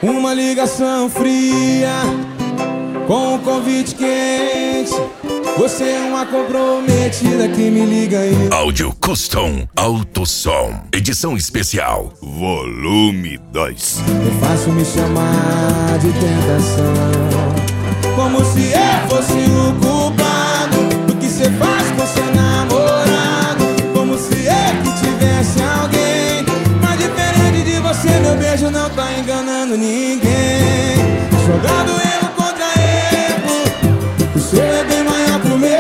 Uma ligação fria com um convite quente. Você é uma comprometida que me liga aí. Áudio Custom Alto Som. Edição especial Volume 2. Eu faço me chamar de tentação, como se eu fosse o culpado do que você faz com seu namorado. Como se eu que tivesse alguém. Mas diferente de você, meu beijo não tá enganando ninguém. Jogando erro contra erro, o seu é bem maior pro meu.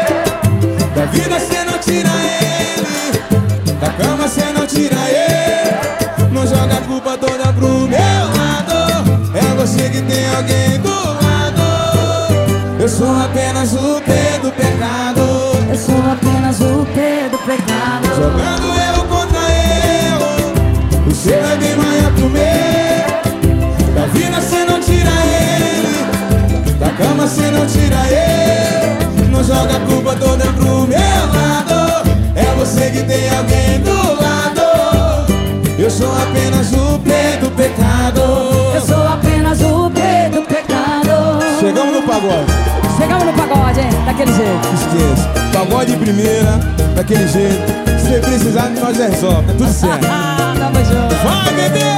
Da vida cê não tira ele, da cama cê não tira ele. Não joga a culpa toda pro meu lado. É você que tem alguém do lado. Eu sou apenas o P do pecado. Eu sou apenas o P do pecado. Jogando erro contra erro, o seu é bem maior pro meu. Da vida cê não tira ele, da cama cê não tira ele. Não joga a culpa toda pro meu lado. É você que tem alguém do lado. Eu sou apenas o P do pecado. Eu sou apenas o P do pecado. Chegamos no pagode. Chegamos no pagode, hein? Daquele jeito. Esqueça, pagode de primeira, daquele jeito. Se você precisar, nós resolve, tá tudo certo. Tamo junto. Vai, bebê!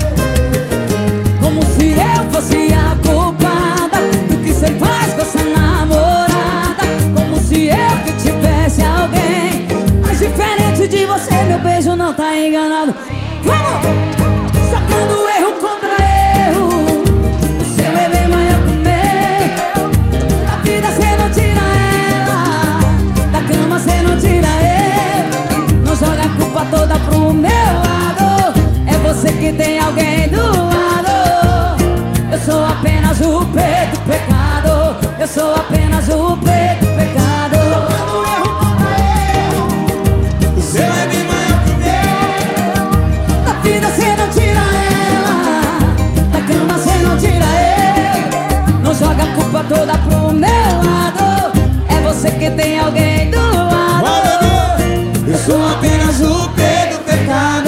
Como se eu fosse a culpada do que cê faz com essa namorada. Como se eu que tivesse alguém. Mas diferente de você, meu beijo não tá enganado. Vamos! Sacando erro contra erro, o seu é bem maior que o meu. Da vida cê não tira ela, da cama cê não tira ele. Não joga a culpa toda pro meu lado. É você que tem alguém do lado. Eu sou apenas o P do pecado. Eu sou apenas o P do pecado. Jogando erro contra erro, o seu é bem maior que o meu. Da vida cê não tira ela, da cama cê não tira ele. Não joga a culpa toda pro meu lado. É você que tem alguém do lado. Vai, bebê! Eu sou apenas o P do pecado.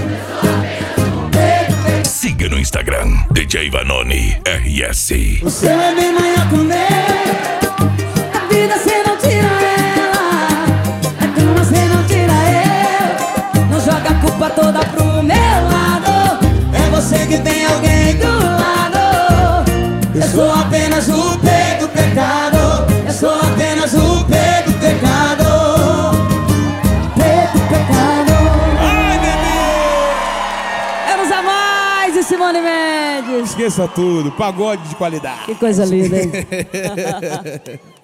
Siga no Instagram DJ Vanoni RS. O seu é bem maior que o meu. Da vida cê não tira ela, da cama cê não tira ele. Não joga a culpa toda pro meu lado. É você que tem alguém do lado. Eu sou apenas o P do pecado. Eu sou apenas o P do pecado. P do pecado. Ai, bebê! Vamos a mais de Simone Mendes. Esqueça tudo, pagode de qualidade. Que coisa linda, hein?